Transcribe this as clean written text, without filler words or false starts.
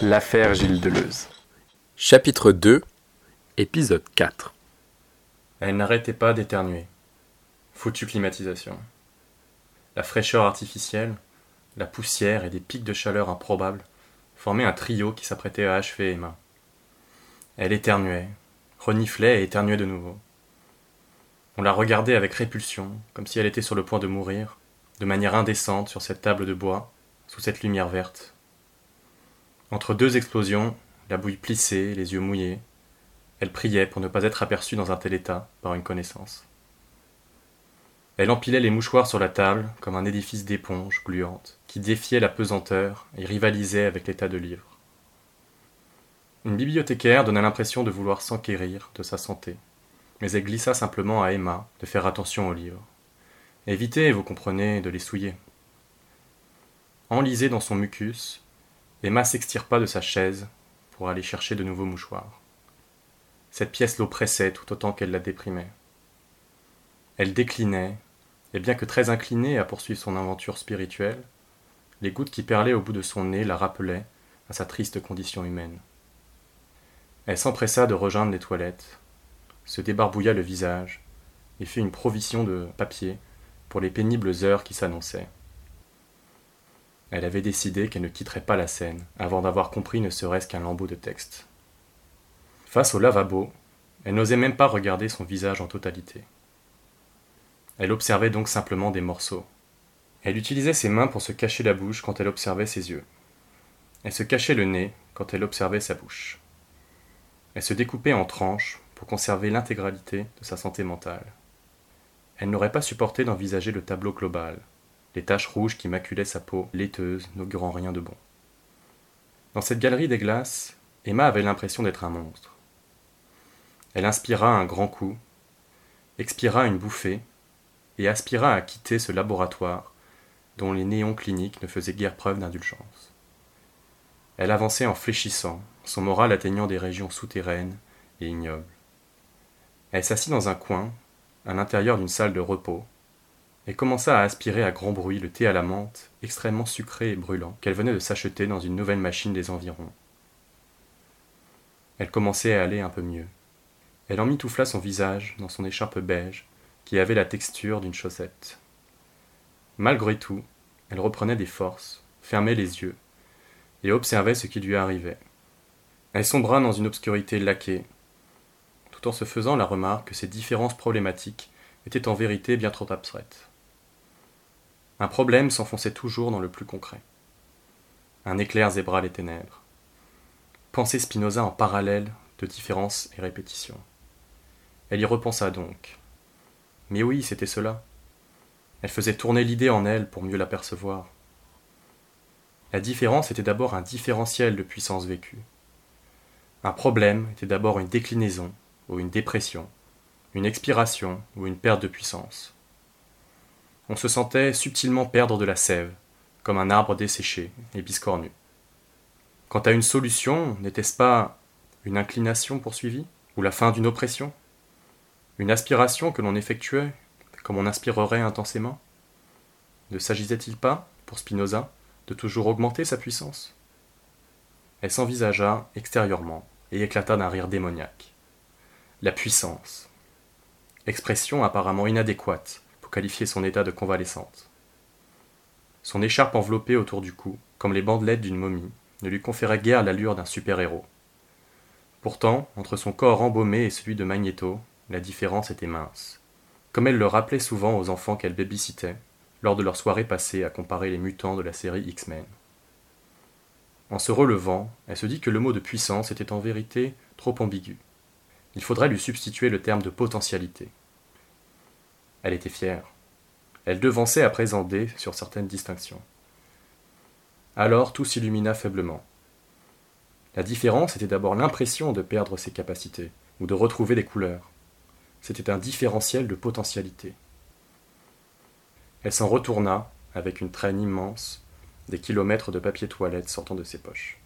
L'affaire Gilles Deleuze. Chapitre 2, épisode 4. Elle n'arrêtait pas d'éternuer. Foutue climatisation. La fraîcheur artificielle, la poussière et des pics de chaleur improbables formaient un trio qui s'apprêtait à achever Emma. Elle éternuait, reniflait et éternuait de nouveau. On la regardait avec répulsion, comme si elle était sur le point de mourir, de manière indécente sur cette table de bois, sous cette lumière verte. Entre deux explosions, la bouille plissée, les yeux mouillés, elle priait pour ne pas être aperçue dans un tel état par une connaissance. Elle empilait les mouchoirs sur la table comme un édifice d'éponges gluantes qui défiait la pesanteur et rivalisait avec les tas de livres. Une bibliothécaire donna l'impression de vouloir s'enquérir de sa santé, mais elle glissa simplement à Emma de faire attention aux livres. Évitez, vous comprenez, de les souiller. Enlisée dans son mucus, Emma s'extirpa de sa chaise pour aller chercher de nouveaux mouchoirs. Cette pièce l'oppressait tout autant qu'elle la déprimait. Elle déclinait, et bien que très inclinée à poursuivre son aventure spirituelle, les gouttes qui perlaient au bout de son nez la rappelaient à sa triste condition humaine. Elle s'empressa de rejoindre les toilettes, se débarbouilla le visage et fit une provision de papier pour les pénibles heures qui s'annonçaient. Elle avait décidé qu'elle ne quitterait pas la scène avant d'avoir compris ne serait-ce qu'un lambeau de texte. Face au lavabo, elle n'osait même pas regarder son visage en totalité. Elle observait donc simplement des morceaux. Elle utilisait ses mains pour se cacher la bouche quand elle observait ses yeux. Elle se cachait le nez quand elle observait sa bouche. Elle se découpait en tranches pour conserver l'intégralité de sa santé mentale. Elle n'aurait pas supporté d'envisager le tableau global, les taches rouges qui maculaient sa peau laiteuse, n'augurant rien de bon. Dans cette galerie des glaces, Emma avait l'impression d'être un monstre. Elle inspira un grand coup, expira une bouffée, et aspira à quitter ce laboratoire dont les néons cliniques ne faisaient guère preuve d'indulgence. Elle avançait en fléchissant, son moral atteignant des régions souterraines et ignobles. Elle s'assit dans un coin, à l'intérieur d'une salle de repos, et commença à aspirer à grand bruit le thé à la menthe, extrêmement sucré et brûlant, qu'elle venait de s'acheter dans une nouvelle machine des environs. Elle commençait à aller un peu mieux. Elle emmitoufla son visage dans son écharpe beige, qui avait la texture d'une chaussette. Malgré tout, elle reprenait des forces, fermait les yeux, et observait ce qui lui arrivait. Elle sombra dans une obscurité laquée, tout en se faisant la remarque que ces différences problématiques étaient en vérité bien trop abstraites. Un problème s'enfonçait toujours dans le plus concret. Un éclair zébra les ténèbres. Penser Spinoza en parallèle de différence et répétition. Elle y repensa donc. Mais oui, c'était cela. Elle faisait tourner l'idée en elle pour mieux l'apercevoir. La différence était d'abord un différentiel de puissance vécue. Un problème était d'abord une déclinaison ou une dépression, une expiration ou une perte de puissance. On se sentait subtilement perdre de la sève, comme un arbre desséché et biscornu. Quant à une solution, n'était-ce pas une inclination poursuivie, ou la fin d'une oppression? Une aspiration que l'on effectuait, comme on inspirerait intensément? Ne s'agissait-il pas, pour Spinoza, de toujours augmenter sa puissance? Elle s'envisagea extérieurement et éclata d'un rire démoniaque. La puissance. Expression apparemment inadéquate pour qualifier son état de convalescente. Son écharpe enveloppée autour du cou, comme les bandelettes d'une momie, ne lui conférait guère l'allure d'un super-héros. Pourtant, entre son corps embaumé et celui de Magnéto, la différence était mince, comme elle le rappelait souvent aux enfants qu'elle babysitait, lors de leurs soirées passées à comparer les mutants de la série X-Men. En se relevant, elle se dit que le mot de puissance était en vérité trop ambigu. Il faudrait lui substituer le terme de potentialité. Elle était fière. Elle devançait à présenter sur certaines distinctions. Alors tout s'illumina faiblement. La différence était d'abord l'impression de perdre ses capacités, ou de retrouver des couleurs. C'était un différentiel de potentialité. Elle s'en retourna, avec une traîne immense, des kilomètres de papier toilette sortant de ses poches.